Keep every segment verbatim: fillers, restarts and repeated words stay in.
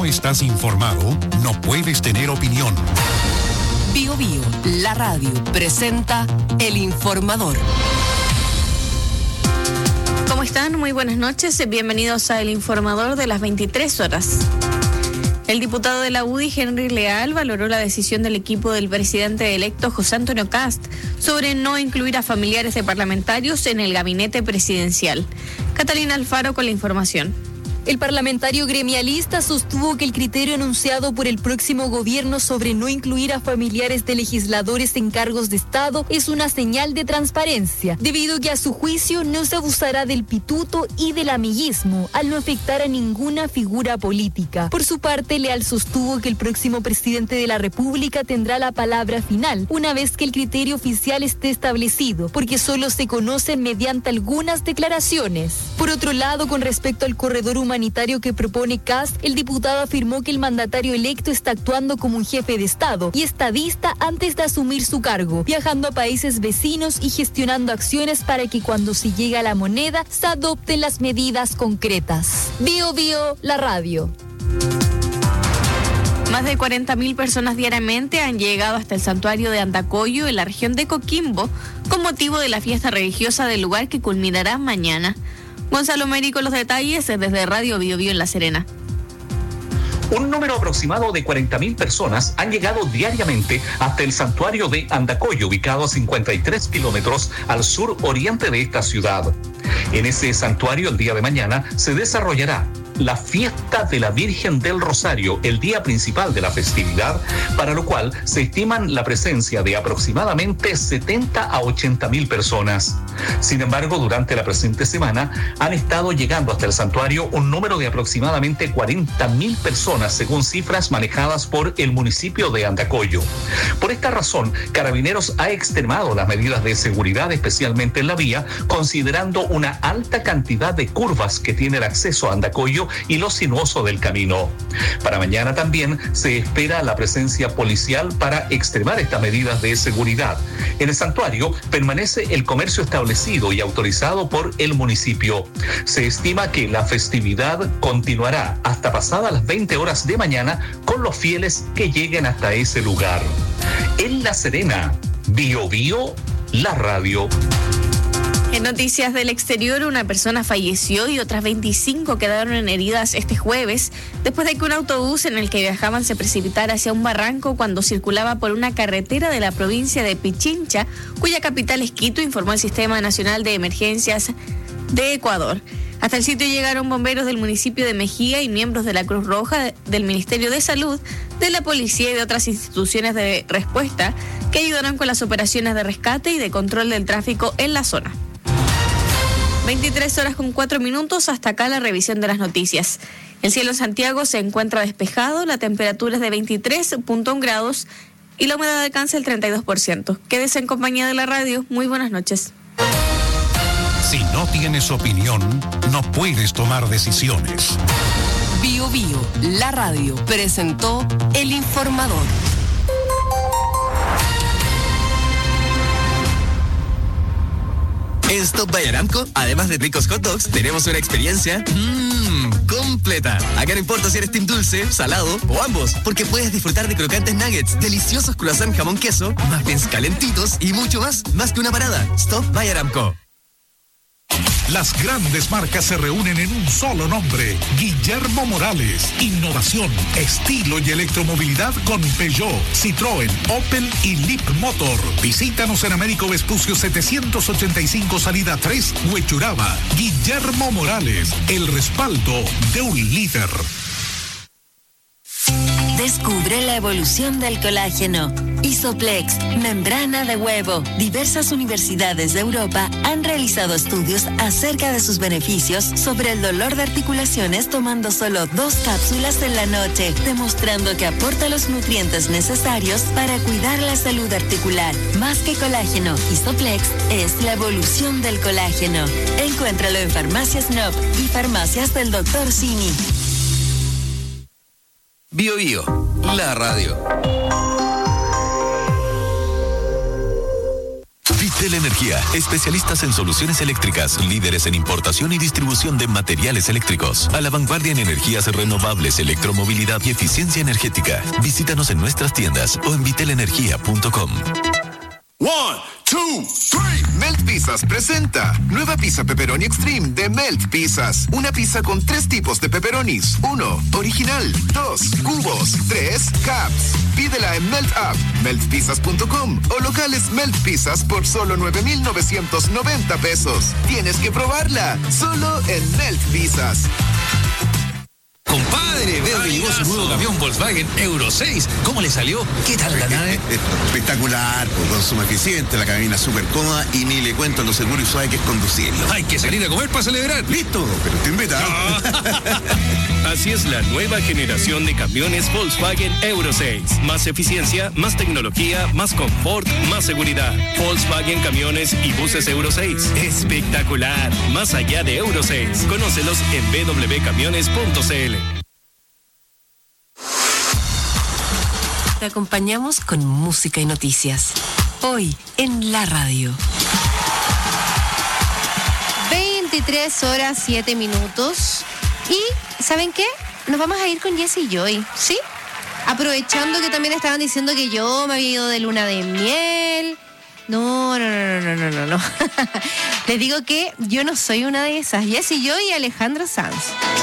no estás informado, no puedes tener opinión. Bio Bio, la radio, presenta El Informador. ¿Cómo están? Muy buenas noches. Bienvenidos a El Informador de las veintitrés horas. El diputado de la U D I, Henry Leal, valoró la decisión del equipo del presidente electo José Antonio Kast sobre no incluir a familiares de parlamentarios en el gabinete presidencial. Catalina Alfaro con la información. El parlamentario gremialista sostuvo que el criterio anunciado por el próximo gobierno sobre no incluir a familiares de legisladores en cargos de Estado es una señal de transparencia, debido a que a su juicio no se abusará del pituto y del amiguismo al no afectar a ninguna figura política. Por su parte, Leal sostuvo que el próximo presidente de la República tendrá la palabra final una vez que el criterio oficial esté establecido, porque solo se conocen mediante algunas declaraciones. Por otro lado, con respecto al corredor humanitario humanitario que propone Kast, el diputado afirmó que el mandatario electo está actuando como un jefe de Estado y estadista antes de asumir su cargo, viajando a países vecinos y gestionando acciones para que cuando se llegue a la moneda se adopten las medidas concretas. Bio Bio, la radio. Más de cuarenta mil personas diariamente han llegado hasta el santuario de Andacollo en la región de Coquimbo con motivo de la fiesta religiosa del lugar que culminará mañana. Gonzalo Meri con los detalles desde Radio Bio Bio en La Serena. Un número aproximado de cuarenta mil personas han llegado diariamente hasta el santuario de Andacollo, ubicado a cincuenta y tres kilómetros al sur oriente de esta ciudad. En ese santuario, el día de mañana, se desarrollará la fiesta de la Virgen del Rosario, el día principal de la festividad, para lo cual se estiman la presencia de aproximadamente setenta a ochenta mil personas. Sin embargo, durante la presente semana han estado llegando hasta el santuario un número de aproximadamente cuarenta mil personas, según cifras manejadas por el municipio de Andacollo. Por esta razón, Carabineros ha extremado las medidas de seguridad, especialmente en la vía, considerando una alta cantidad de curvas que tiene el acceso a Andacollo y lo sinuoso del camino. Para mañana también se espera la presencia policial para extremar estas medidas de seguridad. En el santuario permanece el comercio establecido y autorizado por el municipio. Se estima que la festividad continuará hasta pasadas las veinte horas de mañana con los fieles que lleguen hasta ese lugar. En La Serena, Bio Bio, la radio. En noticias del exterior, una persona falleció y otras veinticinco quedaron heridas este jueves después de que un autobús en el que viajaban se precipitara hacia un barranco cuando circulaba por una carretera de la provincia de Pichincha, cuya capital es Quito, informó el Sistema Nacional de Emergencias de Ecuador. Hasta el sitio llegaron bomberos del municipio de Mejía y miembros de la Cruz Roja, del Ministerio de Salud, de la Policía y de otras instituciones de respuesta que ayudaron con las operaciones de rescate y de control del tráfico en la zona. veintitrés horas con cuatro minutos, hasta acá la revisión de las noticias. El cielo en Santiago se encuentra despejado, la temperatura es de veintitrés punto uno grados y la humedad alcanza el treinta y dos por ciento. Quédese en compañía de la radio. Muy buenas noches. Si no tienes opinión, no puedes tomar decisiones. Bio Bio, la radio, presentó El Informador. En Stop by Aramco, además de ricos hot dogs, tenemos una experiencia mmm, completa. Acá no importa si eres team dulce, salado o ambos, porque puedes disfrutar de crocantes nuggets, deliciosos croissant jamón queso, muffins calentitos y mucho más, más que una parada. Stop by Aramco. Las grandes marcas se reúnen en un solo nombre. Guillermo Morales. Innovación, estilo y electromovilidad con Peugeot, Citroën, Opel y Leap Motor. Visítanos en Américo Vespucio setecientos ochenta y cinco, salida tres, Huechuraba. Guillermo Morales, el respaldo de un líder. Descubre la evolución del colágeno. Isoplex, membrana de huevo. Diversas universidades de Europa han realizado estudios acerca de sus beneficios sobre el dolor de articulaciones tomando solo dos cápsulas en la noche, demostrando que aporta los nutrientes necesarios para cuidar la salud articular. Más que colágeno, Isoplex es la evolución del colágeno. Encuéntralo en Farmacias Nob y Farmacias del doctor Simi. Bio Bio, la radio. Envitel Energía, especialistas en soluciones eléctricas, líderes en importación y distribución de materiales eléctricos. A la vanguardia en energías renovables, electromovilidad y eficiencia energética. Visítanos en nuestras tiendas o en vitel energía punto com. One, two, three. Melt Pizzas presenta nueva pizza pepperoni extreme de Melt Pizzas. Una pizza con tres tipos de pepperonis. Uno, original. Dos, cubos. Tres, caps. Pídela en Melt App, melt pizzas punto com o locales Melt Pizzas por solo nueve mil novecientos noventa pesos. Tienes que probarla, solo en Melt Pizzas. Compadre, veo que llegó su nuevo camión Volkswagen Euro seis. ¿Cómo le salió? ¿Qué tal la nave? Espectacular, con consumo eficiente, la cabina súper cómoda y ni le cuento lo seguro y suave que es conducirlo. Hay que salir a comer para celebrar. Listo, pero te invita. Así es la nueva generación de camiones Volkswagen Euro seis. Más eficiencia, más tecnología, más confort, más seguridad. Volkswagen Camiones y Buses Euro seis. Espectacular. Más allá de Euro seis. Conócelos en b w camiones punto c l. Te acompañamos con música y noticias. Hoy en la radio. veintitrés horas, siete minutos. Y, ¿saben qué? Nos vamos a ir con Jessie Joy, ¿sí? Aprovechando que también estaban diciendo que yo me había ido de luna de miel. No, no, no, no, no, no, no. Les digo que yo no soy una de esas. Jessie Joy y Alejandro Sanz.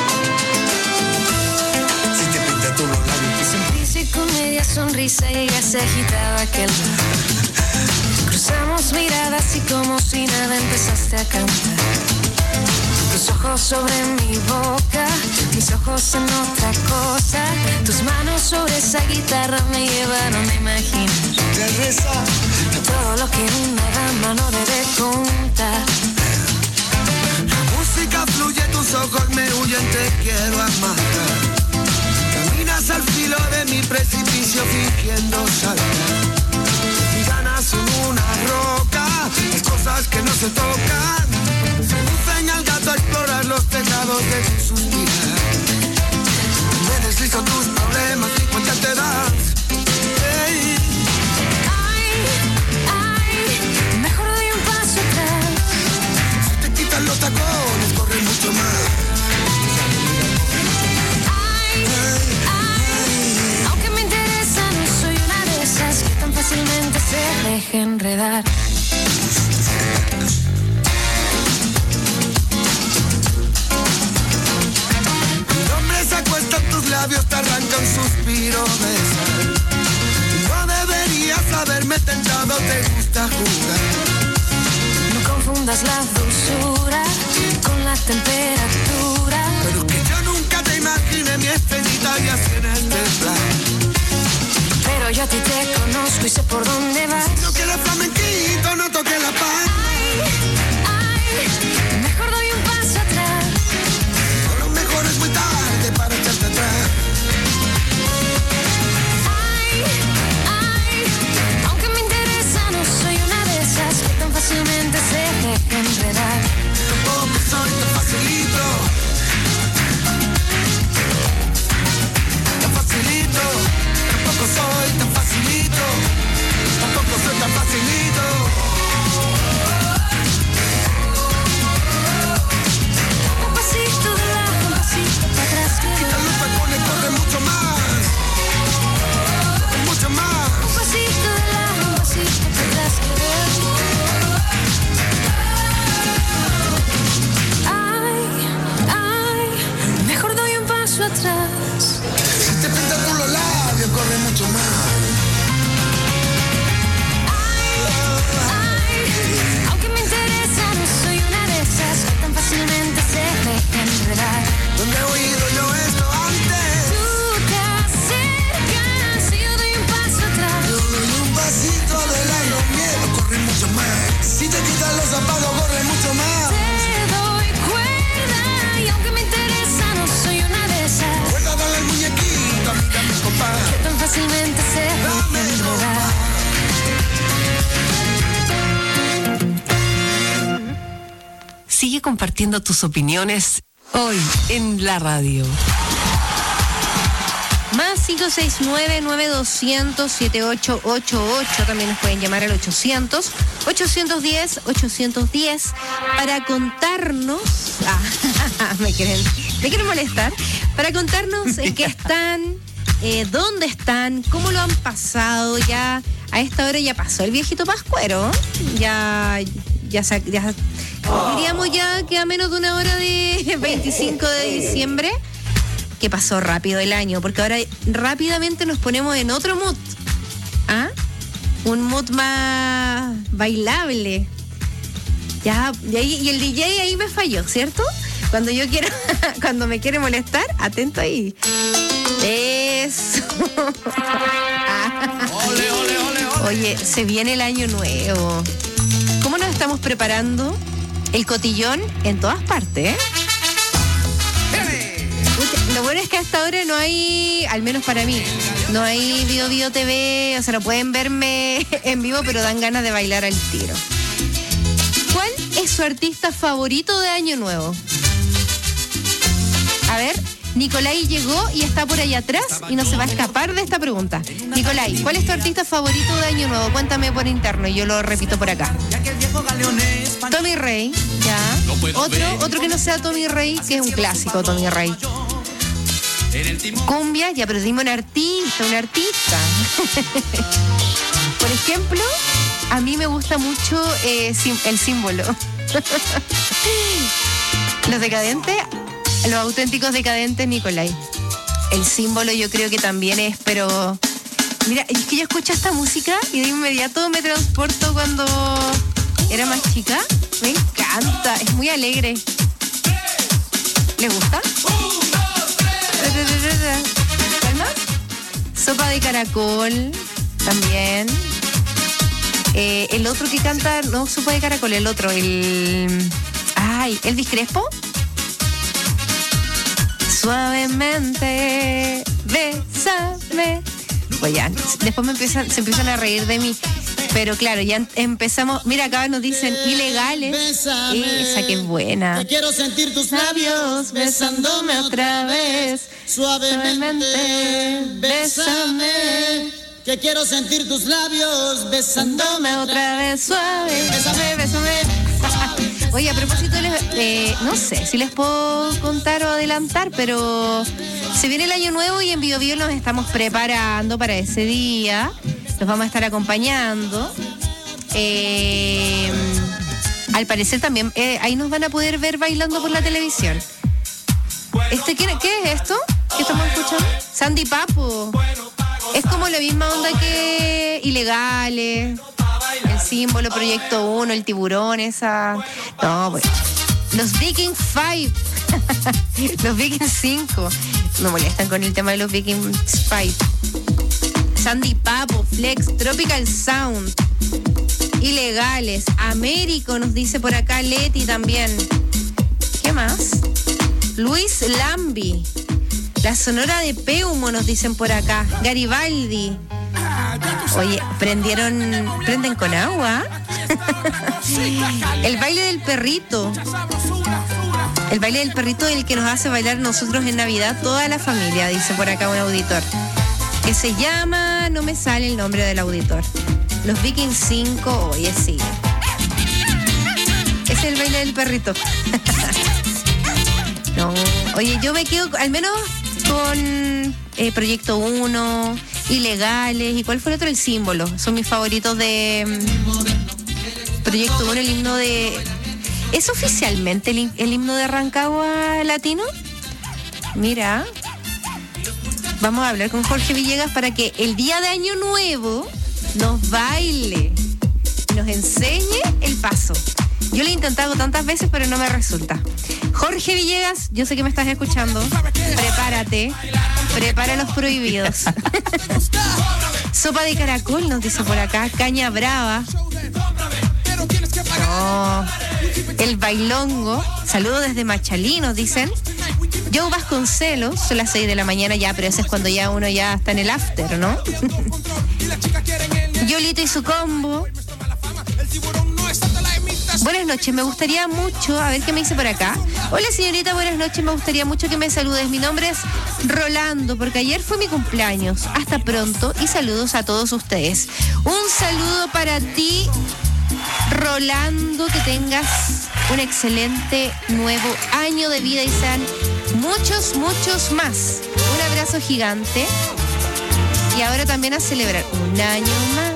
Comedia, sonrisa y ella se agitaba aquel bar. Cruzamos miradas y como si nada empezaste a cantar. Tus ojos sobre mi boca, mis ojos en otra cosa. Tus manos sobre esa guitarra me llevaron a imaginar todo lo que una dama no debe contar. La música fluye, tus ojos me huyen, te quiero amar. Caminas al filo de mi precipicio fingiendo saltar. Mis ganas son una roca, hay cosas que no se tocan. Seducen al gato a explorar los tejados de tu suspirar. Me deslizo tus problemas y cuenta te das. Hey. Ay, ay, mejor doy un paso atrás. Si te quitan los tacones, corre mucho más. Fácilmente se deja enredar. Mi nombre se acuesta en tus labios, te arranca un suspiro de sal. No deberías haberme tentado, te gusta jugar. No confundas la dulzura con la temperatura. Pero que yo nunca te imaginé mi estrellita y así en este plan. Pero yo a ti te conozco y sé por dónde vas. No quiero flamenquito, no toques la paz. Ay, ay, mejor doy un paso atrás. O lo mejor es muy tarde para echarte atrás. Ay, ay, aunque me interesa, no soy una de esas que tan fácilmente se deja enredar. Tampoco soy tan facilito. Tan facilito. Tampoco soy tan facilito, tampoco soy tan facilito. Un pasito de lado, un pasito para atrás. Quita los tacones, corre mucho más, mucho más. Un pasito de lado, un pasito para atrás. Ay, ay, mejor doy un paso atrás. Si te pintas por los labios, corre mucho más. Ay, ay, aunque me interesa, no soy una de esas que tan fácilmente se deja enredar. ¿Dónde he oído yo esto antes? Tú te acercas y yo doy un paso atrás. Yo doy un pasito de lado, miedo, corre mucho más. Si te quitas los zapatos, corre mucho más. Te doy cuerda y aunque me interesa, no soy una de esas. Cuerda, dale el muñequito, amiga, mi compa. Que tan fácilmente se deja enredar. Sigue compartiendo tus opiniones hoy en la radio. Más cinco seis nueve, nueve dos cero cero, siete ocho ocho ocho. También nos pueden llamar al ochocientos, ochocientos diez, ochocientos diez para contarnos. Ah, me quieren, me quieren molestar. Para contarnos en qué están, eh, dónde están, cómo lo han pasado. Ya a esta hora ya pasó el viejito pascuero. Ya, ya, ya, ya diríamos ya que a menos de una hora de veinticinco de diciembre. Que pasó rápido el año, porque ahora rápidamente nos ponemos en otro mood. ¿Ah? Un mood más bailable. Ya, y, ahí, y el D J ahí me falló, ¿cierto? Cuando yo quiero, cuando me quiere molestar, atento ahí. Eso. Ole, ole, ole, ole. Oye, se viene el año nuevo. ¿Cómo nos estamos preparando? El cotillón en todas partes, ¿eh? Lo bueno es que hasta ahora no hay, al menos para mí, no hay Bio Bio T V, o sea, no pueden verme en vivo, pero dan ganas de bailar al tiro. ¿Cuál es su artista favorito de Año Nuevo? A ver, Nicolai llegó y está por allá atrás y no se va a escapar de esta pregunta. Nicolai, ¿cuál es tu artista favorito de Año Nuevo? Cuéntame por interno y yo lo repito por acá. Tommy Rey, ya. Otro, otro que no sea Tommy Rey, que es un clásico, Tommy Rey. Cumbia, ya, pero dime un artista, un artista. Por ejemplo, a mí me gusta mucho eh, el símbolo. Los decadentes, los auténticos decadentes, Nicolai. El símbolo yo creo que también es, pero... Mira, es que yo escucho esta música y de inmediato me transporto cuando era más chica. Me encanta, es muy alegre. ¿Les gusta? ¿Cuál más? Sopa de caracol, también. Eh, el otro que canta, no, sopa de caracol, el otro, el... Ay, Elvis Crespo. Suavemente, bésame. Pues ya, después me empiezan, se empiezan a reír de mí. Pero claro, ya empezamos. Mira, acá nos dicen ilegales. Bésame, esa que es buena. Que quiero sentir tus labios besándome otra vez. Suavemente, bésame. Que quiero sentir tus labios besándome otra vez. Suave, bésame, bésame. Oye, a propósito, les, eh, no sé si les puedo contar o adelantar, pero se viene el año nuevo y en Bio Bio nos estamos preparando para ese día. Los vamos a estar acompañando. Eh, al parecer también, eh, ahí nos van a poder ver bailando por la televisión. Este, ¿qué, ¿Qué es esto? ¿Qué estamos escuchando? Sandy Papo. Es como la misma onda que Ilegales, el símbolo, Proyecto uno, el tiburón, esa... No, pues... Los Viking cinco. Los Viking cinco. Me molestan con el tema de los Viking cinco. Sandy Papo, Flex, Tropical Sound, Ilegales, Américo, nos dice por acá Leti también. ¿Qué más? Luis Lambi, la Sonora de Peumo, nos dicen por acá. Garibaldi. Oye, prendieron, prenden con agua. El baile del perrito. El baile del perrito, el que nos hace bailar nosotros en Navidad, toda la familia, dice por acá un auditor. Que se llama, no me sale el nombre del auditor. Los Viking cinco, oye, sí. Es el baile del perrito. No, oye, yo me quedo al menos con eh, Proyecto uno, Ilegales, ¿y cuál fue el otro? El símbolo. Son mis favoritos de um, Proyecto uno, el himno de... ¿Es oficialmente el, el himno de Rancagua latino? Mira... Vamos a hablar con Jorge Villegas para que el día de Año Nuevo nos baile, nos enseñe el paso. Yo lo he intentado tantas veces, pero no me resulta. Jorge Villegas, yo sé que me estás escuchando. Prepárate, prepara los prohibidos. Sopa de caracol, nos dice por acá. Caña brava. No. El bailongo. Saludos desde Machalí, nos dicen. Joe Vasconcelos, son las seis de la mañana ya, pero ese es cuando ya uno ya está en el after, ¿no? Yolito y su combo. Buenas noches, me gustaría mucho, a ver qué me dice por acá. Hola señorita, buenas noches, me gustaría mucho que me saludes. Mi nombre es Rolando, porque ayer fue mi cumpleaños. Hasta pronto y saludos a todos ustedes. Un saludo para ti, Rolando, que tengas un excelente nuevo año de vida y sean muchos, muchos más. Un abrazo gigante. Y ahora también a celebrar un año más,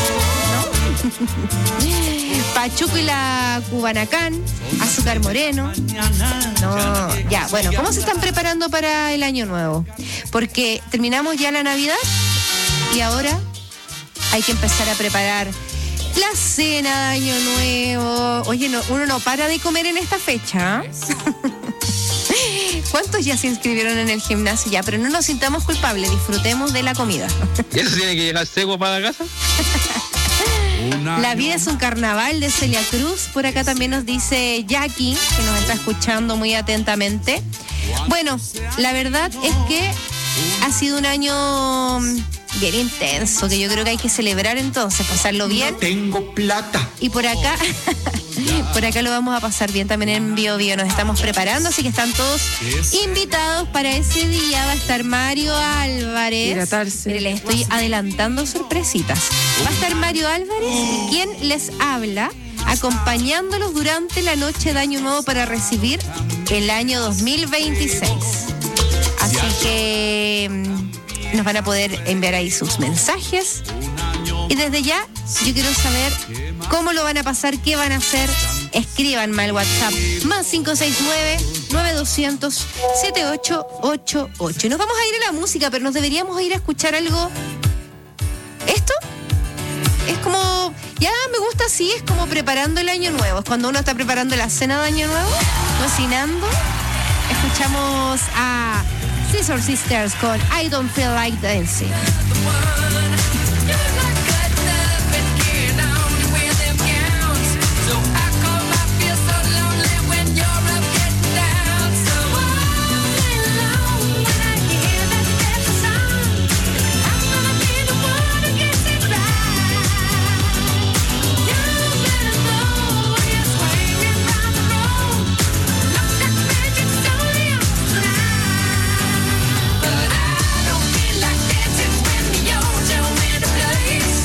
¿no? Pachuco y la Cubanacán, Azúcar Moreno. No, ya, bueno, ¿cómo se están preparando para el año nuevo? Porque terminamos ya la Navidad y ahora hay que empezar a preparar la cena de año nuevo. Oye, no, uno no para de comer en esta fecha, ¿eh? ¿Cuántos ya se inscribieron en el gimnasio? Ya, pero no nos sintamos culpables, disfrutemos de la comida. ¿Y eso tiene que llegar seco para la casa? La vida es un carnaval, de Celia Cruz. Por acá también nos dice Jackie, que nos está escuchando muy atentamente. Bueno, la verdad es que ha sido un año bien intenso, que yo creo que hay que celebrar entonces, pasarlo bien. No tengo plata. Y por acá... Por acá lo vamos a pasar bien también en Bio Bio. Nos estamos preparando, así que están todos invitados para ese día. Va a estar Mario Álvarez. Mire, les estoy adelantando sorpresitas. Va a estar Mario Álvarez, quien les habla, acompañándolos durante la noche de Año Nuevo para recibir el año dos mil veintiséis. Así que nos van a poder enviar ahí sus mensajes. Y desde ya, yo quiero saber cómo lo van a pasar, qué van a hacer. Escríbanme al WhatsApp más cinco seis nueve, nueve dos cero cero, siete ocho ocho ocho. Nos vamos a ir a la música, pero nos deberíamos ir a escuchar algo. ¿Esto? Es como, ya me gusta así, es como preparando el año nuevo. Es cuando uno está preparando la cena de año nuevo, cocinando. Escuchamos a Scissor Sisters con I Don't Feel Like Dancing. Place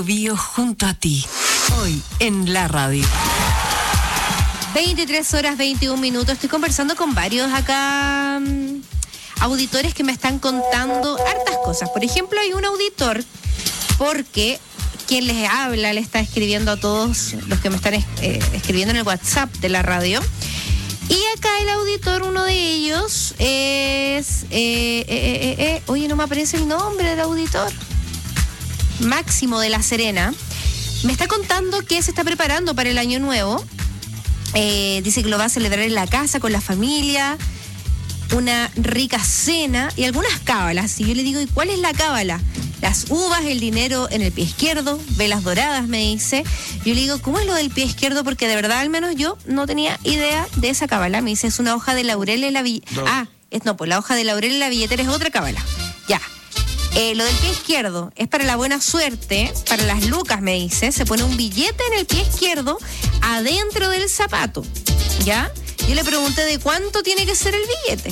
Bio junto a ti. Hoy en la radio. veintitrés horas veintiún minutos. Estoy conversando con varios acá um, auditores que me están contando hartas cosas. Por ejemplo, hay un auditor porque quien les habla le está escribiendo a todos los que me están eh, escribiendo en el WhatsApp de la radio. Y acá el auditor, uno de ellos es... Eh, eh, eh, eh, oye, no me aparece el nombre del auditor. Máximo de La Serena. Me está contando que se está preparando para el año nuevo. Eh, dice que lo va a celebrar en la casa, con la familia. Una rica cena y algunas cábalas. Y yo le digo, ¿y cuál es la cábala? Las uvas, el dinero en el pie izquierdo, velas doradas, me dice. Yo le digo, ¿cómo es lo del pie izquierdo? Porque de verdad, al menos yo no tenía idea de esa cábala. Me dice, es una hoja de laurel en la billetera. No. Ah, es, no, pues la hoja de laurel en la billetera es otra cábala. Ya. Eh, lo del pie izquierdo es para la buena suerte, para las lucas, me dice. Se pone un billete en el pie izquierdo adentro del zapato. ¿Ya? Yo le pregunté de cuánto tiene que ser el billete.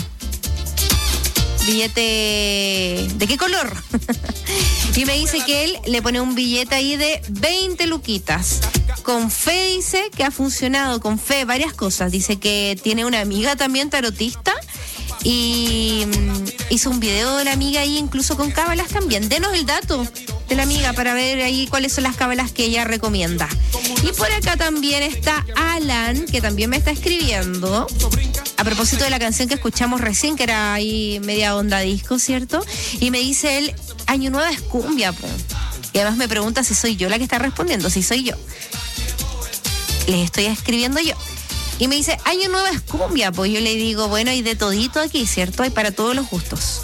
Billete... ¿de qué color? Y me dice que él le pone un billete ahí de veinte luquitas. Con fe dice que ha funcionado, con fe, varias cosas. Dice que tiene una amiga también tarotista y mm, hizo un video de la amiga ahí incluso con cábalas también. Denos el dato de la amiga para ver ahí cuáles son las cábalas que ella recomienda. Y por acá también está Alan, que también me está escribiendo a propósito de la canción que escuchamos recién, que era ahí media onda disco, ¿cierto? Y me dice él, Año Nuevo es cumbia, po. Y además me pregunta si soy yo la que está respondiendo, si soy yo. Les estoy escribiendo yo. Y me dice, Año Nuevo es cumbia, pues yo le digo, bueno, hay de todito aquí, ¿cierto? Hay para todos los gustos.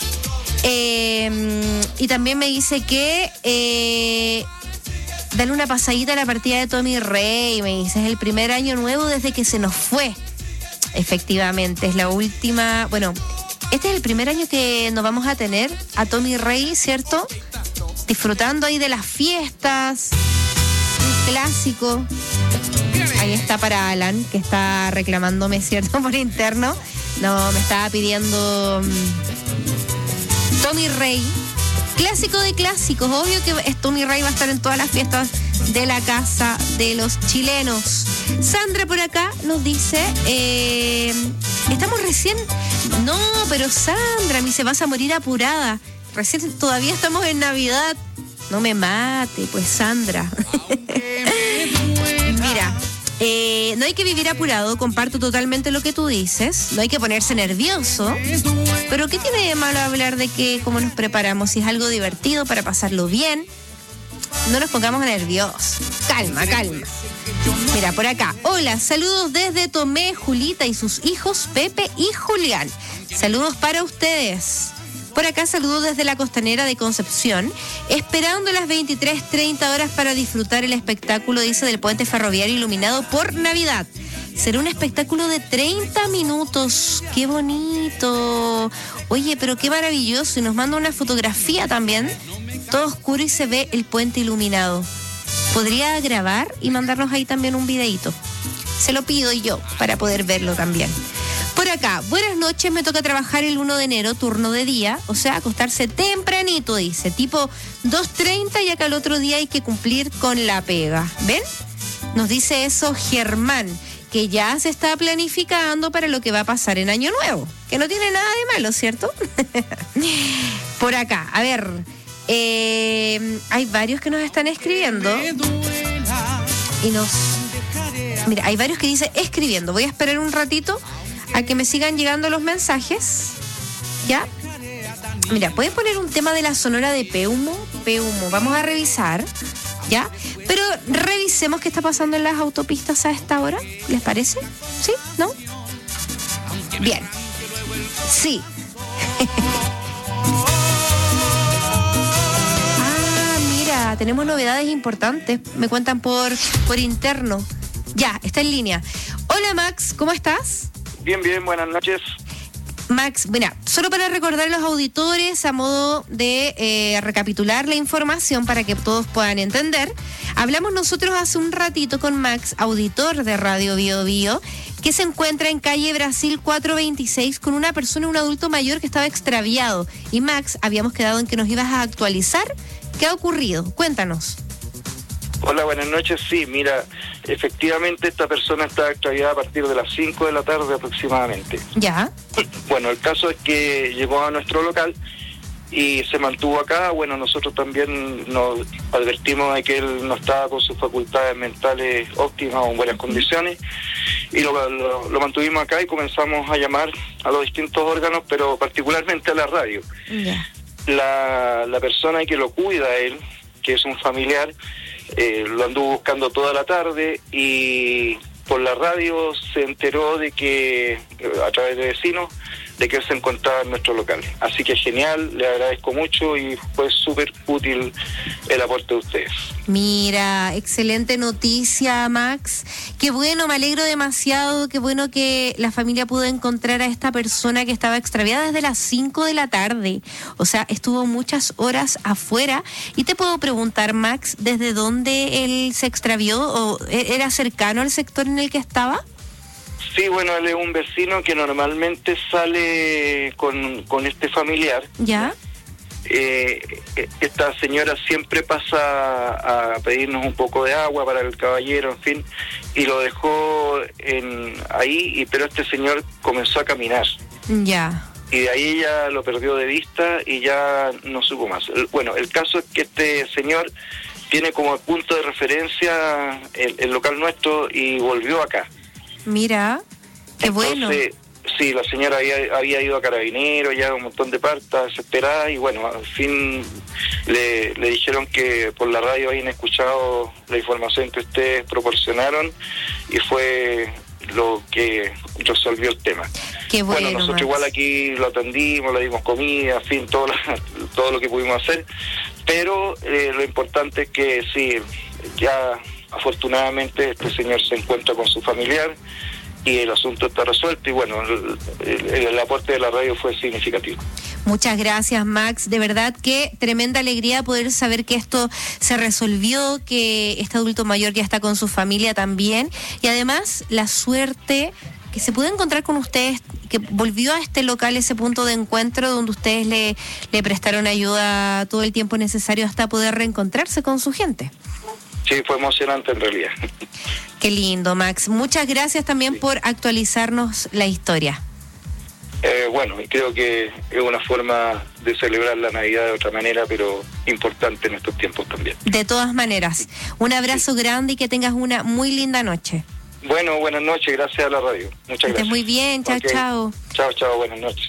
Eh, y también me dice que eh, dale una pasadita a la partida de Tommy Rey, me dice, es el primer año nuevo desde que se nos fue. Efectivamente, es la última, bueno, este es el primer año que nos vamos a tener a Tommy Rey, ¿cierto? Disfrutando ahí de las fiestas, un clásico. Ahí está para Alan, que está reclamándome, ¿cierto? Por interno. No, me estaba pidiendo um, Tommy Rey. Clásico de clásicos. Obvio que Tommy Rey va a estar en todas las fiestas de la casa de los chilenos. Sandra por acá nos dice, eh, estamos recién... No, pero Sandra, me dice, vas a morir apurada. Recién todavía estamos en Navidad. No me mate, pues Sandra. Mira, eh, no hay que vivir apurado, comparto totalmente lo que tú dices, no hay que ponerse nervioso, pero ¿qué tiene de malo hablar de que cómo nos preparamos? Si es algo divertido para pasarlo bien, no nos pongamos nerviosos. Calma, calma. Mira, por acá, hola, saludos desde Tomé, Julita y sus hijos Pepe y Julián. Saludos para ustedes. Por acá saludos desde la Costanera de Concepción, esperando las veintitrés treinta horas para disfrutar el espectáculo, dice, del puente ferroviario iluminado por Navidad. Será un espectáculo de treinta minutos. ¡Qué bonito! Oye, pero qué maravilloso. Y nos manda una fotografía también. Todo oscuro y se ve el puente iluminado. ¿Podría grabar y mandarnos ahí también un videíto? Se lo pido yo para poder verlo también. Por acá, buenas noches, me toca trabajar el uno de enero, turno de día, o sea, acostarse tempranito, dice, tipo dos treinta, y acá el otro día hay que cumplir con la pega. ¿Ven? Nos dice eso Germán, que ya se está planificando para lo que va a pasar en Año Nuevo, que no tiene nada de malo, ¿cierto? Por acá, a ver, eh, hay varios que nos están escribiendo y nos... Mira, hay varios que dicen escribiendo, voy a esperar un ratito a que me sigan llegando los mensajes, ¿ya? Mira, ¿pueden poner un tema de la Sonora de Peumo? Peumo, vamos a revisar, ¿ya? Pero revisemos qué está pasando en las autopistas a esta hora, ¿les parece? ¿Sí? ¿No? Bien. Sí. Ah, mira, tenemos novedades importantes, me cuentan por, por interno. Ya, está en línea. Hola Max, ¿cómo estás? Bien, bien, buenas noches. Max, mira, solo para recordar a los auditores, a modo de eh, recapitular la información para que todos puedan entender, hablamos nosotros hace un ratito con Max, auditor de Radio Bio Bio, que se encuentra en calle Brasil cuatrocientos veintiséis con una persona, un adulto mayor que estaba extraviado. Y Max, habíamos quedado en que nos ibas a actualizar. ¿Qué ha ocurrido? Cuéntanos. Hola, buenas noches. Sí, mira, efectivamente esta persona está extraviada a partir de las cinco de la tarde aproximadamente. Ya. Bueno, el caso es que llegó a nuestro local y se mantuvo acá. Bueno, nosotros también nos advertimos de que él no estaba con sus facultades mentales óptimas o en buenas condiciones y lo, lo, lo mantuvimos acá y comenzamos a llamar a los distintos órganos, pero particularmente a la radio. Ya. La, la persona que lo cuida a él, que es un familiar, eh, lo anduvo buscando toda la tarde y por la radio se enteró de que, a través de vecinos, de que él se encontraba en nuestro local. Así que genial, le agradezco mucho y fue súper útil el aporte de ustedes. Mira, excelente noticia, Max. Qué bueno, me alegro demasiado, qué bueno que la familia pudo encontrar a esta persona que estaba extraviada desde las cinco de la tarde. O sea, estuvo muchas horas afuera. Y te puedo preguntar, Max, ¿desde dónde él se extravió? ¿O era cercano al sector en el que estaba? Sí, bueno, él es un vecino que normalmente sale con, con este familiar. ¿Ya? Eh, esta señora siempre pasa a pedirnos un poco de agua para el caballero, en fin, y lo dejó en ahí, y pero este señor comenzó a caminar. Ya. Y de ahí ella lo perdió de vista y ya no supo más. Bueno, el caso es que este señor tiene como punto de referencia el, el local nuestro y volvió acá. Mira, qué bueno. Entonces, sí, la señora había, había ido a Carabineros, ya un montón de partes desesperada, y bueno, al fin le, le dijeron que por la radio habían escuchado la información que ustedes proporcionaron y fue lo que resolvió el tema. Qué bueno, bueno, nosotros Max. igual aquí lo atendimos, le dimos comida, en fin, todo, la, todo lo que pudimos hacer, pero eh, lo importante es que sí, ya afortunadamente este señor se encuentra con su familiar y el asunto está resuelto y bueno, el, el, el aporte de la radio fue significativo. Muchas gracias, Max. De verdad que tremenda alegría poder saber que esto se resolvió, que este adulto mayor ya está con su familia también y además la suerte que se pudo encontrar con ustedes, que volvió a este local, ese punto de encuentro donde ustedes le, le prestaron ayuda todo el tiempo necesario hasta poder reencontrarse con su gente. Sí, fue emocionante en realidad. Qué lindo, Max. Muchas gracias también sí. por actualizarnos la historia. Eh, bueno, creo que es una forma de celebrar la Navidad de otra manera, pero importante en estos tiempos también. De todas maneras, un abrazo sí. grande y que tengas una muy linda noche. Bueno, buenas noches, gracias a la radio. Muchas gracias. Muy bien, chao, okay. chao. Chao, chao, buenas noches.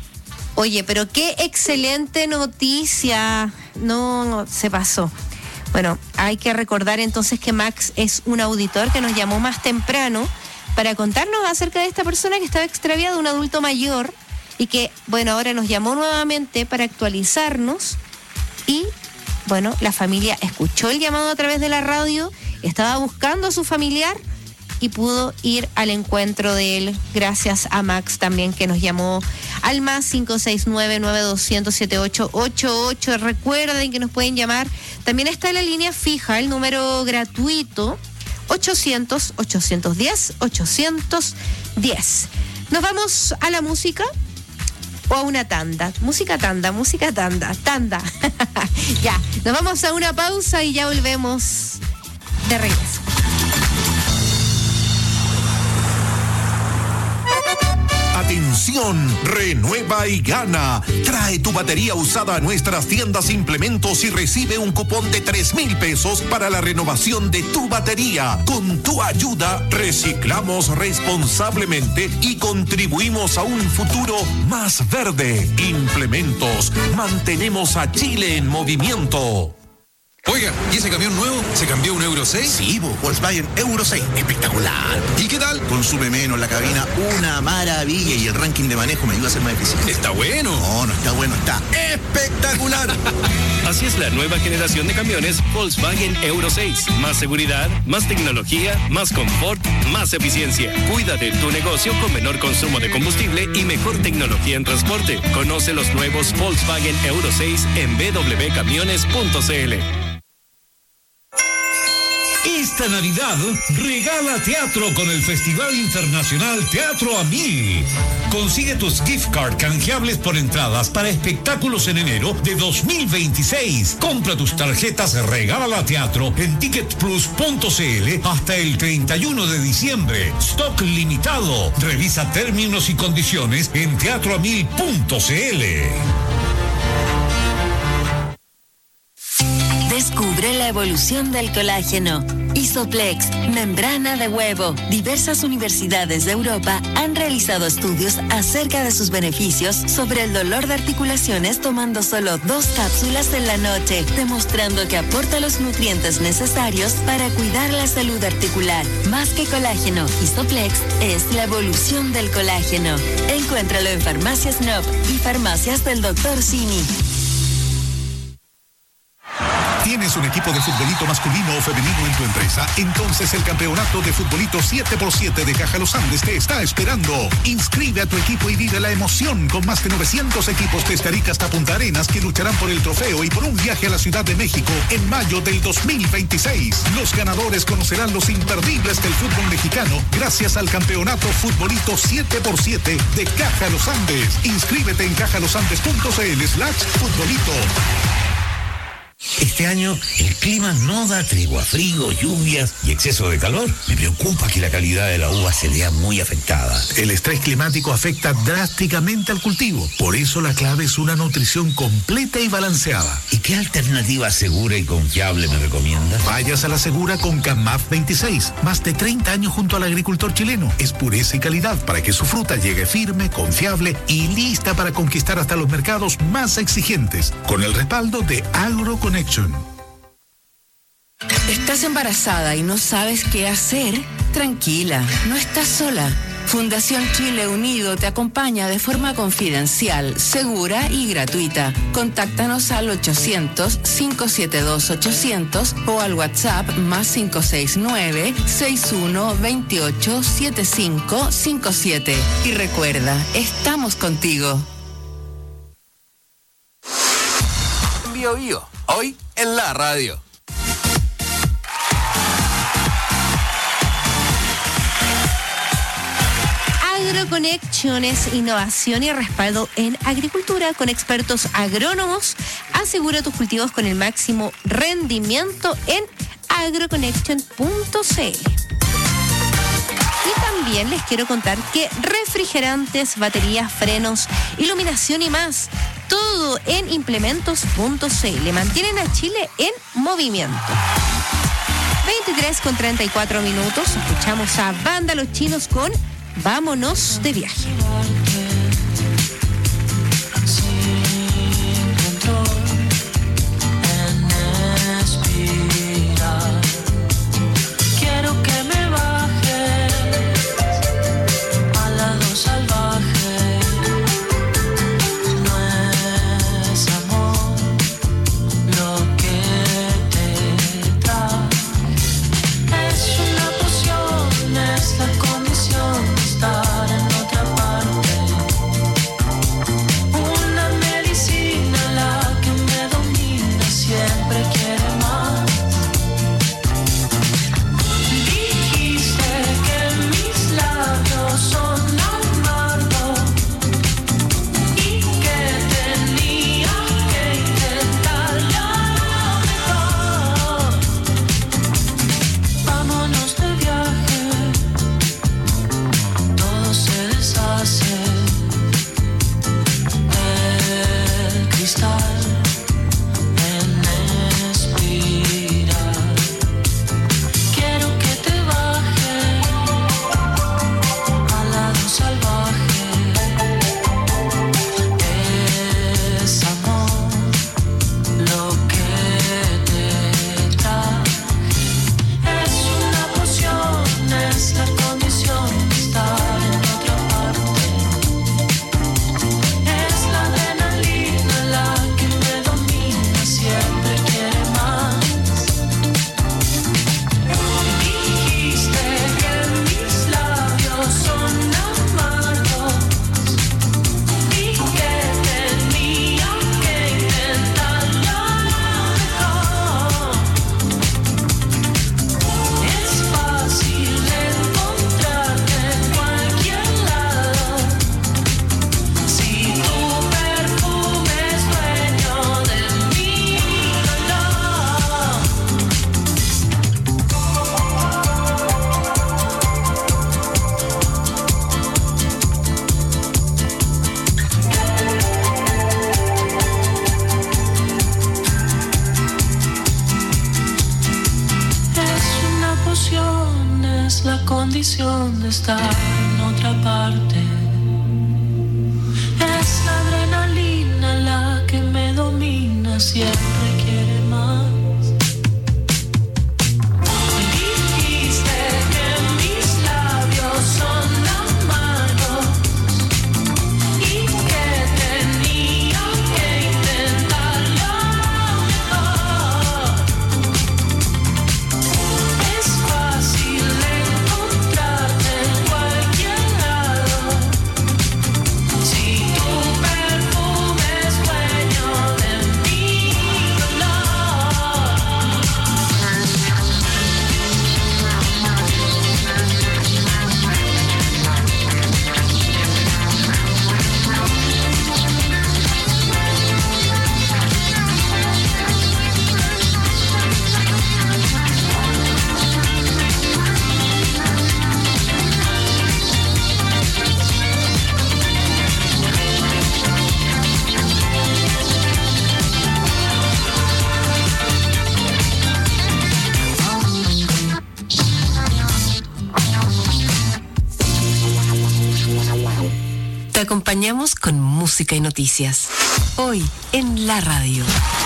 Oye, pero qué excelente noticia. No, no se pasó. Bueno, hay que recordar entonces que Max es un auditor que nos llamó más temprano para contarnos acerca de esta persona que estaba extraviada, un adulto mayor, y que, bueno, ahora nos llamó nuevamente para actualizarnos y, bueno, la familia escuchó el llamado a través de la radio, estaba buscando a su familiar y pudo ir al encuentro de él gracias a Max también, que nos llamó al más cinco seis nueve, nueve dos cero cero, siete ocho ocho ocho. Recuerden que nos pueden llamar. También está en la línea fija el número gratuito ochocientos, ochocientos diez, ochocientos diez. Nos vamos a la música o a una tanda. Música tanda, música tanda, tanda. Ya, nos vamos a una pausa y ya volvemos de regreso. Atención, renueva y gana. Trae tu batería usada a nuestras tiendas Implementos y recibe un cupón de tres mil pesos para la renovación de tu batería. Con tu ayuda, reciclamos responsablemente y contribuimos a un futuro más verde. Implementos, mantenemos a Chile en movimiento. Oiga, ¿y ese camión nuevo se cambió a un Euro seis? Sí, Volkswagen Euro seis. Espectacular. ¿Y qué tal? Consume menos la cabina, una maravilla, y el ranking de manejo me ayuda a ser más eficiente. Está bueno. No, no está bueno, está espectacular. Así es la nueva generación de camiones Volkswagen Euro seis. Más seguridad, más tecnología, más confort, más eficiencia. Cuida de tu negocio con menor consumo de combustible y mejor tecnología en transporte. Conoce los nuevos Volkswagen Euro seis en b w camiones punto c l. Esta Navidad regala teatro con el Festival Internacional Teatro a Mil. Consigue tus gift card canjeables por entradas para espectáculos en enero de dos mil veintiséis. Compra tus tarjetas Regala Teatro en ticket plus punto c l hasta el treinta y uno de diciembre. Stock limitado. Revisa términos y condiciones en teatro a mil punto c l. Descubre la evolución del colágeno. Isoplex, membrana de huevo. Diversas universidades de Europa han realizado estudios acerca de sus beneficios sobre el dolor de articulaciones tomando solo dos cápsulas en la noche, demostrando que aporta los nutrientes necesarios para cuidar la salud articular. Más que colágeno, Isoplex es la evolución del colágeno. Encuéntralo en Farmacias Nob y Farmacias del doctor Simi. ¿Tienes un equipo de futbolito masculino o femenino en tu empresa? Entonces el campeonato de futbolito siete por siete de Caja Los Andes te está esperando. Inscribe a tu equipo y vive la emoción con más de novecientos equipos desde Arica hasta Punta Arenas que lucharán por el trofeo y por un viaje a la Ciudad de México en mayo del dos mil veintiséis. Los ganadores conocerán los imperdibles del fútbol mexicano gracias al campeonato futbolito siete por siete de Caja Los Andes. Inscríbete en cajalosandes punto c l slash futbolito. Este año el clima no da tregua, frío, lluvias y exceso de calor. Me preocupa que la calidad de la uva se vea muy afectada. El estrés climático afecta drásticamente al cultivo. Por eso la clave es una nutrición completa y balanceada. ¿Y qué alternativa segura y confiable me recomiendas? Vayas a la segura con CAMAF veintiséis. Más de treinta años junto al agricultor chileno. Es pureza y calidad para que su fruta llegue firme, confiable y lista para conquistar hasta los mercados más exigentes. Con el respaldo de AgroConnection. ¿Estás embarazada y no sabes qué hacer? Tranquila, no estás sola. Fundación Chile Unido te acompaña de forma confidencial, segura y gratuita. Contáctanos al ochocientos, cinco siete dos, ochocientos o al WhatsApp más cinco seis nueve, seis uno dos ocho, siete cinco cinco siete. Y recuerda, estamos contigo. Bio Bio, hoy en la radio. Agroconexiones, innovación y respaldo en agricultura con expertos agrónomos. Asegura tus cultivos con el máximo rendimiento en agroconnection punto c l. Y también les quiero contar que refrigerantes, baterías, frenos, iluminación y más, todo en implementos punto c l. Mantienen a Chile en movimiento. veintitrés con treinta y cuatro minutos. Escuchamos a Banda Los Chinos con Vámonos de viaje. Quiero que me bajes al lado salvaje. No es amor lo que te trae. Es una poción, es la condición de estar en otra parte. es la condición de estar en otra parte. Es la adrenalina la que me domina, siempre quiere más. Acompañamos con música y noticias. Hoy en la radio.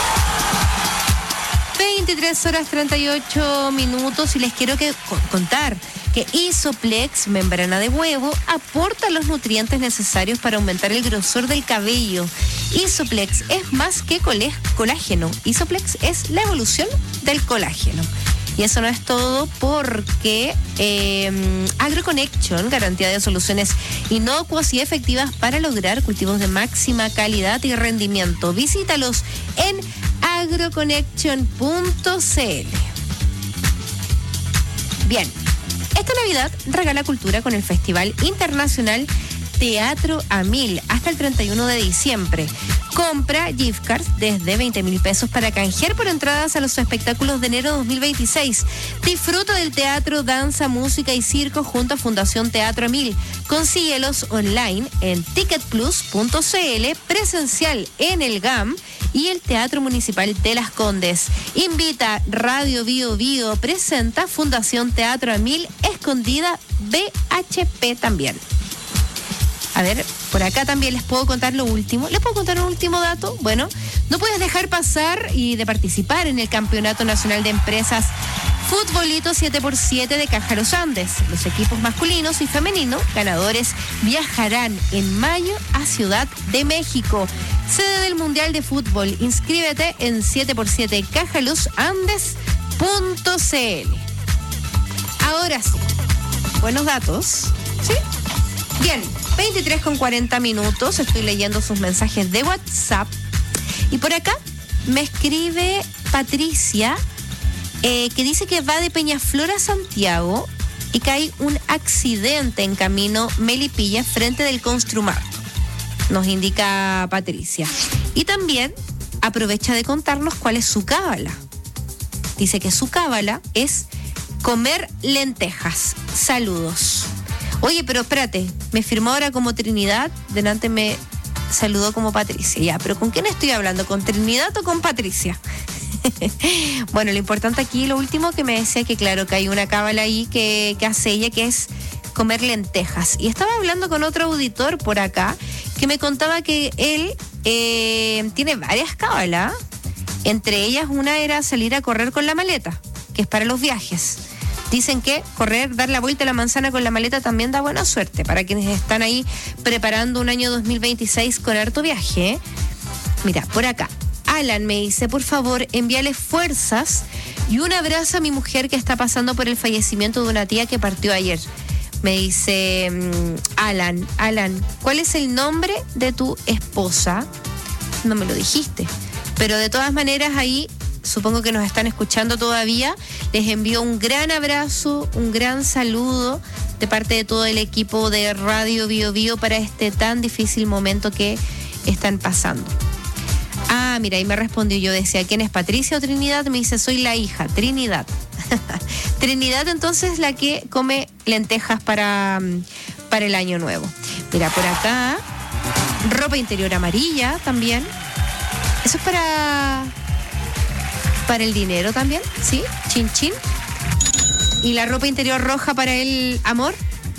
veintitrés horas treinta y ocho minutos y les quiero que contar que Isoplex, membrana de huevo, aporta los nutrientes necesarios para aumentar el grosor del cabello. Isoplex es más que colágeno. Isoplex es la evolución del colágeno. Y eso no es todo porque eh, AgroConnection, garantía de soluciones inocuas y efectivas para lograr cultivos de máxima calidad y rendimiento. Visítalos en agroconnection punto c l. Bien, esta Navidad regala cultura con el Festival Internacional Teatro a Mil hasta el treinta y uno de diciembre. Compra gift cards desde veinte mil pesos para canjear por entradas a los espectáculos de enero dos mil veintiséis. Disfruta del teatro, danza, música y circo junto a Fundación Teatro a Mil. Consíguelos online en ticket plus punto c l, presencial en el G A M y el Teatro Municipal de Las Condes. Invita Radio Bio Bio, presenta Fundación Teatro a Mil, escondida B H P también. A ver, por acá también les puedo contar lo último. ¿Les puedo contar un último dato? Bueno, no puedes dejar pasar y de participar en el Campeonato Nacional de Empresas Futbolito siete por siete de Caja Los Andes. Los equipos masculinos y femeninos ganadores viajarán en mayo a Ciudad de México, sede del Mundial de Fútbol. Inscríbete en siete por siete caja los andes punto c l. Ahora sí, buenos datos, ¿sí? Bien, veintitrés con cuarenta minutos, estoy leyendo sus mensajes de WhatsApp y por acá me escribe Patricia eh, que dice que va de Peñaflor a Santiago y que hay un accidente en camino Melipilla frente del Construmar, nos indica Patricia. Y también aprovecha de contarnos cuál es su cábala. Dice que su cábala es comer lentejas. Saludos. Oye, pero espérate, me firmó ahora como Trinidad, delante me saludó como Patricia. Ya, pero ¿con quién estoy hablando? ¿Con Trinidad o con Patricia? Bueno, lo importante aquí, lo último que me decía que claro, que hay una cábala ahí que, que hace ella, que es comer lentejas. Y estaba hablando con otro auditor por acá, que me contaba que él eh, tiene varias cábalas. Entre ellas, una era salir a correr con la maleta, que es para los viajes. Dicen que correr, dar la vuelta a la manzana con la maleta también da buena suerte para quienes están ahí preparando un año dos mil veintiséis con harto viaje, ¿eh? Mira, por acá, Alan me dice, por favor, envíale fuerzas y un abrazo a mi mujer que está pasando por el fallecimiento de una tía que partió ayer. Me dice, Alan, Alan, ¿cuál es el nombre de tu esposa? No me lo dijiste, pero de todas maneras ahí supongo que nos están escuchando todavía. Les envío un gran abrazo, un gran saludo de parte de todo el equipo de Radio Bio Bio para este tan difícil momento que están pasando. Ah, mira, ahí me respondió, yo decía, ¿quién es, Patricia o Trinidad? Me dice, soy la hija, Trinidad. Trinidad entonces la que come lentejas para, para el año nuevo. Mira, por acá, ropa interior amarilla también. Eso es para... para el dinero también, ¿sí? Chin chin. ¿Y la ropa interior roja para el amor?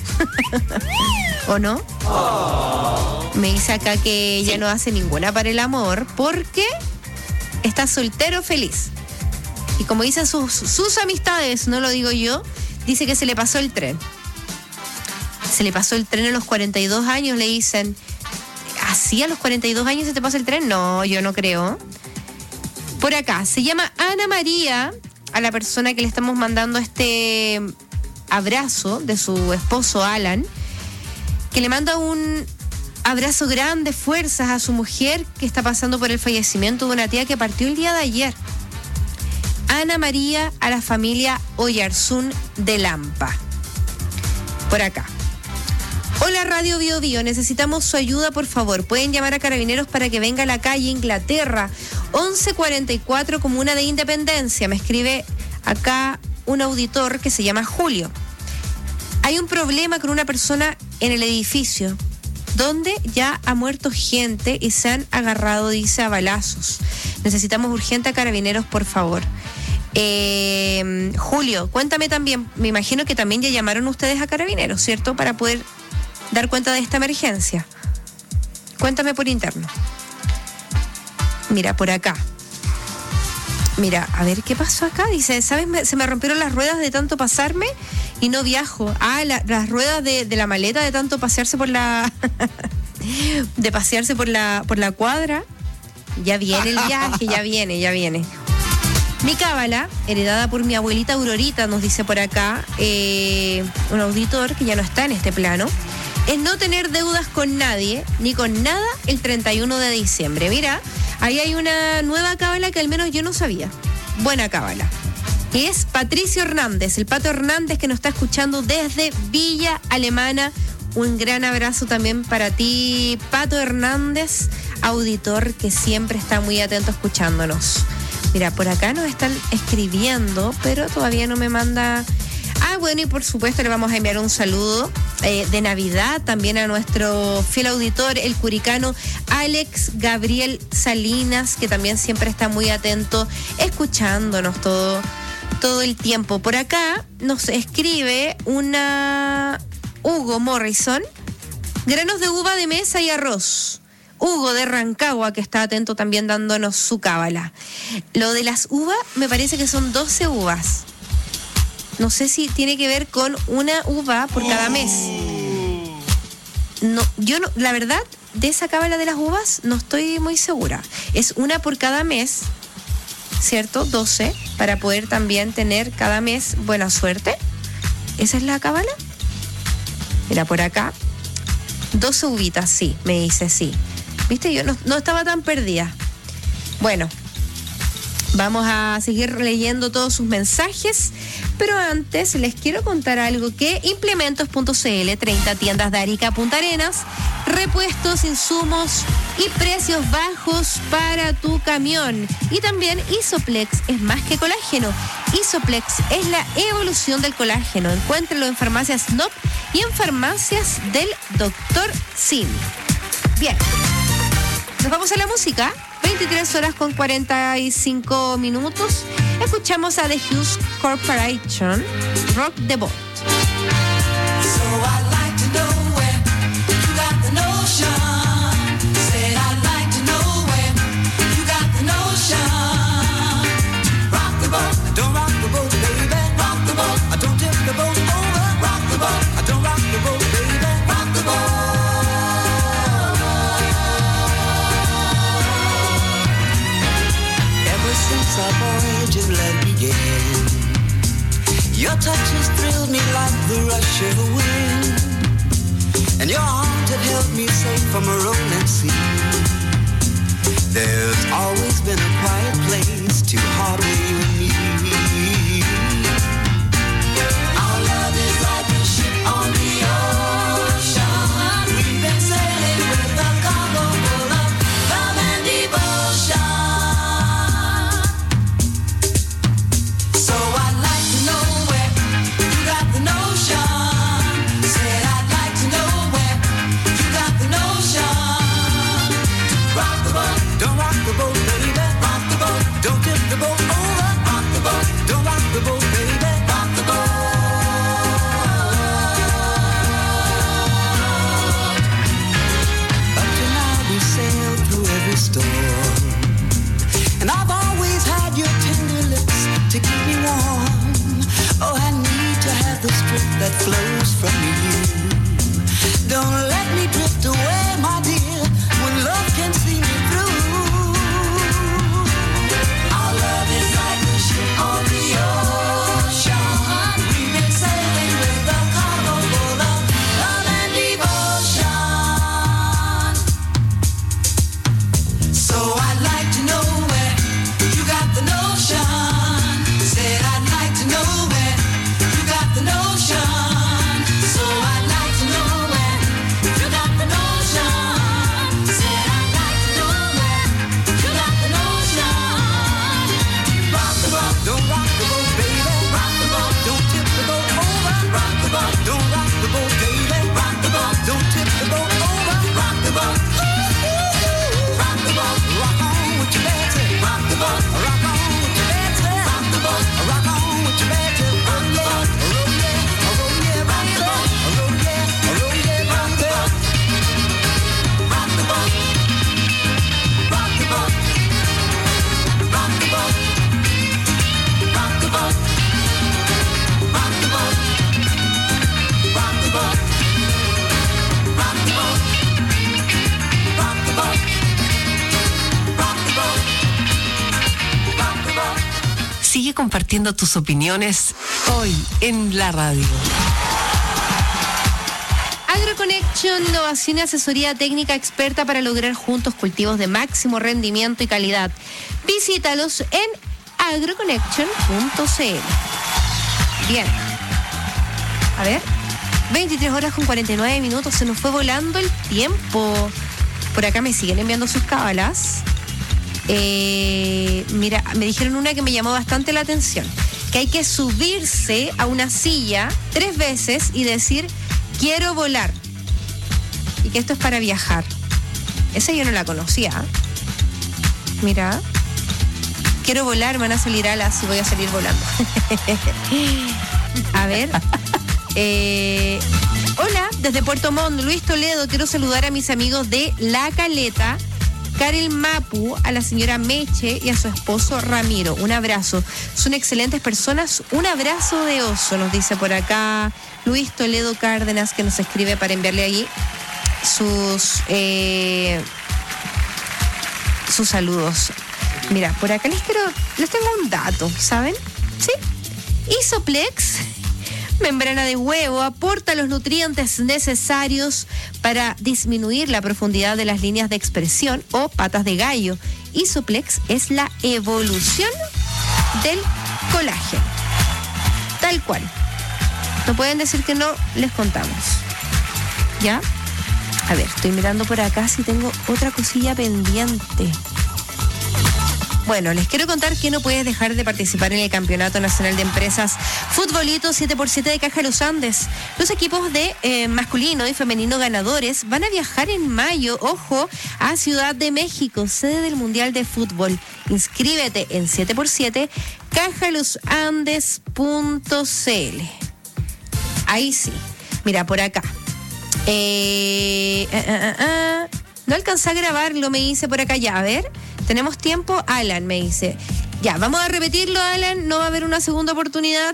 ¿O no? Oh. Me dice acá que ya sí. no hace ninguna para el amor porque está soltero feliz. Y como dicen sus, sus amistades, no lo digo yo, dice que se le pasó el tren. Se le pasó el tren a los cuarenta y dos años, le dicen. ¿Así a los cuarenta y dos años se te pasa el tren? No, yo no creo. Por acá, se llama Ana María, a la persona que le estamos mandando este abrazo de su esposo Alan, que le manda un abrazo grande, fuerzas a su mujer que está pasando por el fallecimiento de una tía que partió el día de ayer. Ana María, a la familia Oyarzún de Lampa. Por acá. Hola Radio Bio Bio, necesitamos su ayuda, por favor. Pueden llamar a Carabineros para que venga a la calle Inglaterra, once cuarenta y cuatro, Comuna de Independencia. Me escribe acá un auditor que se llama Julio. Hay un problema con una persona en el edificio, donde ya ha muerto gente y se han agarrado, dice, a balazos. Necesitamos urgente a Carabineros, por favor. Eh, Julio, cuéntame también, me imagino que también ya llamaron ustedes a Carabineros, ¿cierto? Para poder dar cuenta de esta emergencia. Cuéntame por interno. Mira, por acá. Mira, a ver qué pasó acá. Dice, ¿sabes? Me, se me rompieron las ruedas de tanto pasarme y no viajo. Ah, la, las ruedas de, de la maleta de tanto pasearse por la... de pasearse por la, por la cuadra. Ya viene el viaje, ya viene, ya viene. Mi cábala, heredada por mi abuelita Aurorita, nos dice por acá, eh, un auditor que ya no está en este plano, es no tener deudas con nadie, ni con nada, el treinta y uno de diciembre. Mira, ahí hay una nueva cábala que al menos yo no sabía. Buena cábala. Y es Patricio Hernández, el Pato Hernández, que nos está escuchando desde Villa Alemana. Un gran abrazo también para ti, Pato Hernández, auditor que siempre está muy atento escuchándonos. Mira, por acá nos están escribiendo, pero todavía no me manda... Ah, bueno, y por supuesto le vamos a enviar un saludo eh, de Navidad también a nuestro fiel auditor, el curicano Alex Gabriel Salinas, que también siempre está muy atento, escuchándonos todo, todo el tiempo. Por acá nos escribe una Hugo Morrison, granos de uva de mesa y arroz. Hugo de Rancagua, que está atento también dándonos su cábala. Lo de las uvas, me parece que son doce uvas. No sé si tiene que ver con una uva por cada mes. No, yo no, la verdad, de esa cábala de las uvas no estoy muy segura. Es una por cada mes, ¿cierto? doce, para poder también tener cada mes buena suerte. ¿Esa es la cábala? Mira, por acá. doce uvitas, sí, me dice, sí. ¿Viste? Yo no, no estaba tan perdida. Bueno, vamos a seguir leyendo todos sus mensajes, pero antes les quiero contar algo que implementos punto c l, treinta tiendas de Arica, Punta Arenas, repuestos, insumos y precios bajos para tu camión. Y también Isoplex es más que colágeno. Isoplex es la evolución del colágeno. Encuéntralo en farmacias N O P y en farmacias del doctor Sim. Bien. Nos vamos a la música, veintitrés horas con cuarenta y cinco minutos. Escuchamos a The Hughes Corporation, Rock the Boat. So I'd like to know where you got the notion. Said I'd like to know where you got the notion. Rock the boat, don't rock the boat, baby. Rock the boat, I don't tip the boat over. Rock the boat, I don't rock the boat, baby. Rock the boat. Since our voyage's love began, your touch has thrilled me like the rush of a wind, and your arms have held me safe from a rolling sea. There's always been a quiet place to harbor you and me. Our love is like a ship on the ocean. We've been sailing with a cargo full of love and devotion. Don't rock the boat, baby. Rock the boat. Don't tip the boat. flows from you. Don't let me drift away, my dear, when love can see me through. Our love is like a ship on the ocean. We've been sailing with a cargo full of love and devotion. So I'd like to know where you got the notion. Said I'd like to know where you got the notion. So I'd like to know where you got the notion. Said I'd like to know where you got the notion. Rock the boat, don't rock the boat, baby. Rock the boat, don't tip the boat over. Rock the boat, don't rock the boat, baby. Rock the boat, don't tip the boat over. Rock the boat, ooh, ooh, ooh. Rock the boat, rock on with your Betsy. Rock the boat, rock on with your Betsy. Rock the boat, rock on with your Betsy. Rock the boat, roll yeah, roll yeah, rock the boat, roll yeah, roll yeah, rock the boat. Rock the boat, rock the boat, rock the boat, rock the boat, rock the boat, rock the boat, rock the boat, rock the boat, rock the boat, rock the boat. Sigue compartiendo tus opiniones hoy en la radio. AgroConnection, innovación y asesoría técnica experta para lograr juntos cultivos de máximo rendimiento y calidad. Visítalos en agroconnection punto c l. Bien. A ver. veintitrés horas con cuarenta y nueve minutos. Se nos fue volando el tiempo. Por acá me siguen enviando sus cábalas. Eh, mira, me dijeron una que me llamó bastante la atención. Que hay que subirse a una silla tres veces y decir quiero volar. Y que esto es para viajar. Esa yo no la conocía. Mira. Quiero volar, van a salir alas y voy a salir volando. A ver. Eh, hola, desde Puerto Montt, Luis Toledo. Quiero saludar a mis amigos de La Caleta, Karel Mapu, a la señora Meche y a su esposo Ramiro. Un abrazo. Son excelentes personas. Un abrazo de oso, nos dice por acá Luis Toledo Cárdenas, que nos escribe para enviarle ahí sus eh, sus saludos. Mira, por acá les quiero, les tengo un dato, ¿saben? ¿Sí? Isoplex, membrana de huevo, aporta los nutrientes necesarios para disminuir la profundidad de las líneas de expresión o patas de gallo. Isoplex es la evolución del colágeno. Tal cual. No pueden decir que no, les contamos. ¿Ya? A ver, estoy mirando por acá si tengo otra cosilla pendiente. Bueno, les quiero contar que no puedes dejar de participar en el Campeonato Nacional de Empresas Futbolito siete por siete de Caja de los Andes. Los equipos de eh, masculino y femenino ganadores van a viajar en mayo, ojo, a Ciudad de México, sede del Mundial de Fútbol. Inscríbete en siete por siete, caja los andes punto c l. Ahí sí. Mira, por acá. Eh, eh, eh, eh, no alcancé a grabarlo, me dice por acá ya. A ver. ¿Tenemos tiempo? Alan me dice. Ya, vamos a repetirlo, Alan. No va a haber una segunda oportunidad.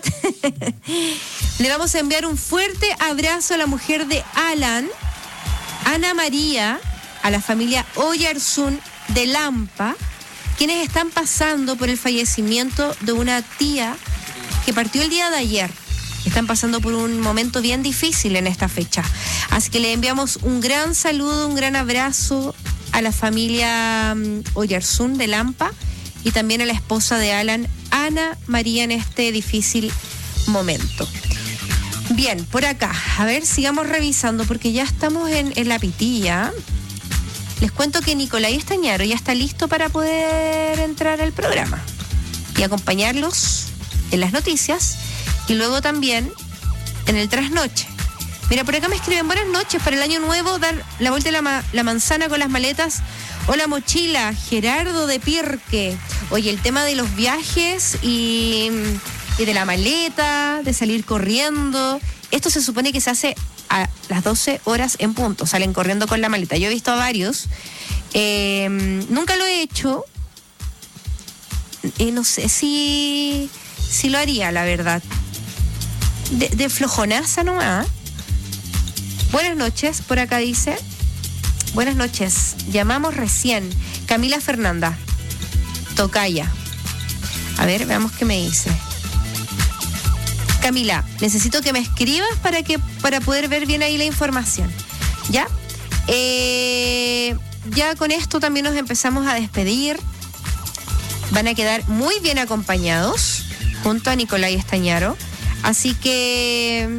Le vamos a enviar un fuerte abrazo a la mujer de Alan, Ana María, a la familia Oyarzún de Lampa, quienes están pasando por el fallecimiento de una tía que partió el día de ayer. Están pasando por un momento bien difícil en esta fecha. Así que le enviamos un gran saludo, un gran abrazo a la familia um, Oyarzún de Lampa y también a la esposa de Alan, Ana María, en este difícil momento. Bien, por acá, a ver, sigamos revisando porque ya estamos en, en la pitilla. Les cuento que Nicolai Estañaro ya está listo para poder entrar al programa y acompañarlos en las noticias y luego también en el trasnoche. Mira, por acá me escriben, buenas noches, para el año nuevo dar la vuelta a la, ma- la manzana con las maletas o la mochila. Gerardo de Pirque. Oye, el tema de los viajes y, y de la maleta, de salir corriendo, esto se supone que se hace a las doce horas en punto, salen corriendo con la maleta. Yo he visto a varios, eh, nunca lo he hecho, y no sé si, si lo haría, la verdad. de, de flojonaza nomás. Buenas noches, por acá dice. Buenas noches, llamamos recién. Camila Fernanda, tocaya. A ver, veamos qué me dice. Camila, necesito que me escribas para que para poder ver bien ahí la información. ¿Ya? Eh, ya con esto también nos empezamos a despedir. Van a quedar muy bien acompañados junto a Nicolás Estañaro. Así que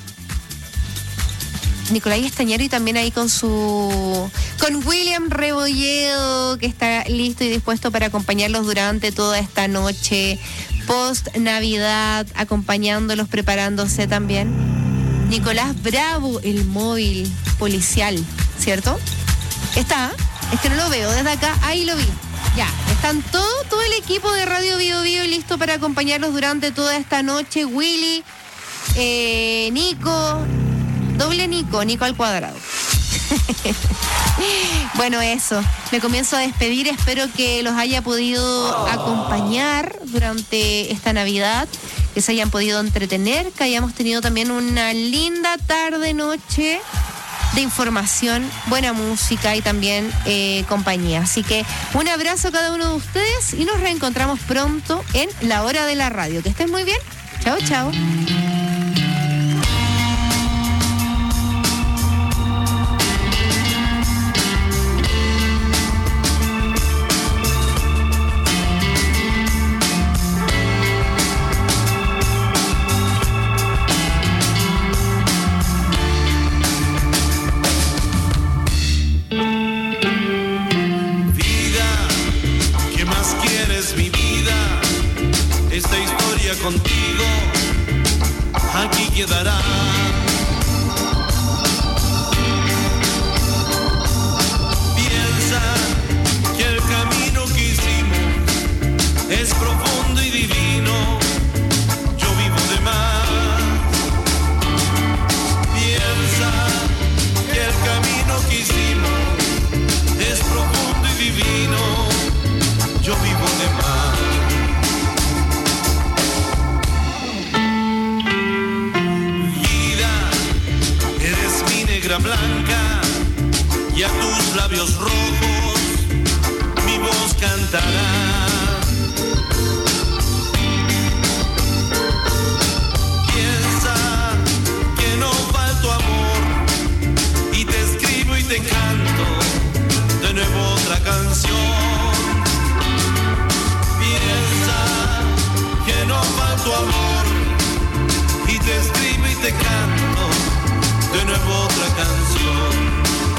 Nicolás Estañaro y también ahí con su con William Rebolledo, que está listo y dispuesto para acompañarlos durante toda esta noche post Navidad, acompañándolos, preparándose también. Nicolás Bravo, el móvil policial, ¿cierto? Está, es que no lo veo desde acá, ahí lo vi. Ya, están todo, todo el equipo de Radio Bio Bio listo para acompañarlos durante toda esta noche. Willy, eh, Nico, doble Nico, Nico al cuadrado. Bueno, eso, me comienzo a despedir, espero que los haya podido acompañar durante esta Navidad, que se hayan podido entretener, que hayamos tenido también una linda tarde, noche de información, buena música y también eh, compañía. Así que un abrazo a cada uno de ustedes y nos reencontramos pronto en La Hora de la Radio. Que estén muy bien. Chao, chao. Contigo aquí quedará. Piensa que el camino que hicimos es profundo y divino. Yo vivo de más. Piensa que el camino que hicimos es profundo y divino. Yo vivo de más. Blanca y a tus labios rojos mi voz cantará. Piensa que no falto amor y te escribo y te canto de nuevo otra canción. Piensa que no falto amor y te escribo y te canto de nuevo otra canción.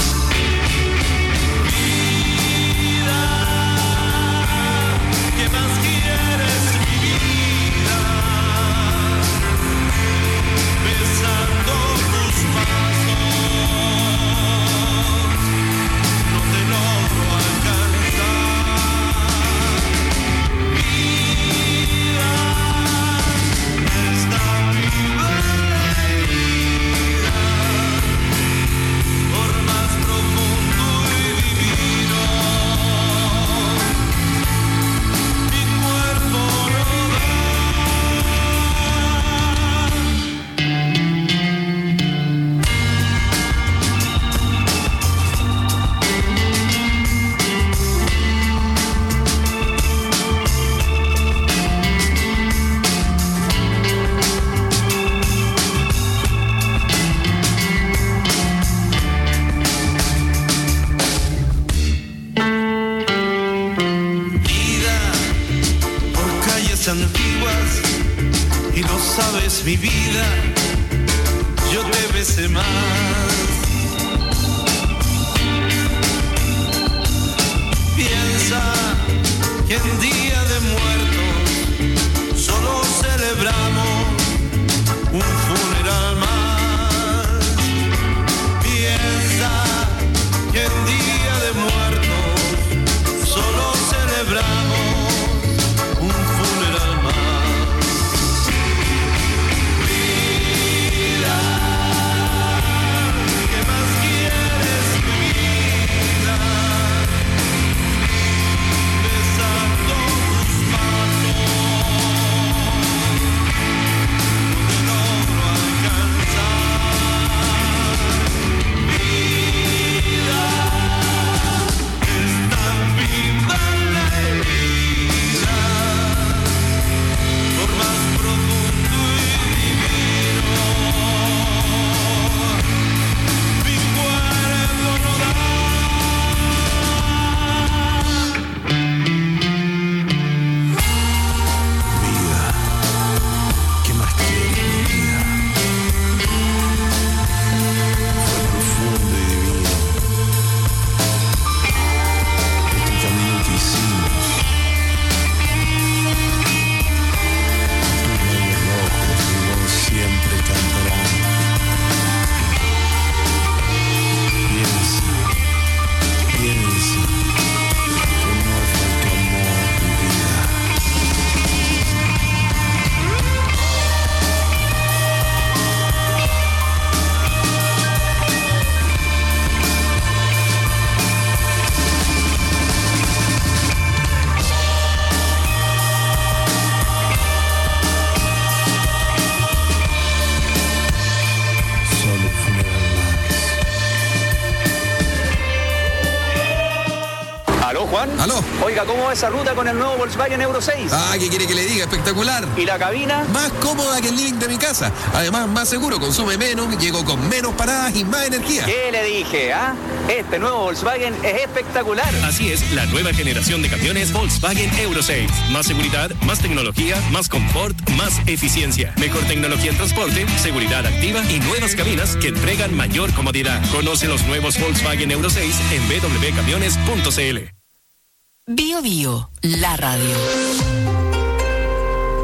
Vida, ¿qué más quieres, mi vida? Besando tus pasos, no te logro alcanzar. Vida, esta vida. Antiguas y lo sabes, mi vida, yo te besé más. Piensa que en Día de Muertos solo celebramos un funeral más. Piensa que en Día de Muertos solo celebramos un funeral más. Vida, ¿qué más quieres, mi vida? Besando ¿Aló? Oiga, ¿cómo va esa ruta con el nuevo Volkswagen Euro seis? Ah, ¿qué quiere que le diga? Espectacular. ¿Y la cabina? Más cómoda que el living de mi casa. Además, más seguro, consume menos, llego con menos paradas y más energía. ¿Qué le dije, ah? Este nuevo Volkswagen es espectacular. Así es, la nueva generación de camiones Volkswagen Euro seis. Más seguridad, más tecnología, más confort, más eficiencia. Mejor tecnología en transporte, seguridad activa y nuevas cabinas que entregan mayor comodidad. Conoce los nuevos Volkswagen Euro seis en b w camiones punto c l. Bio Bio, la radio.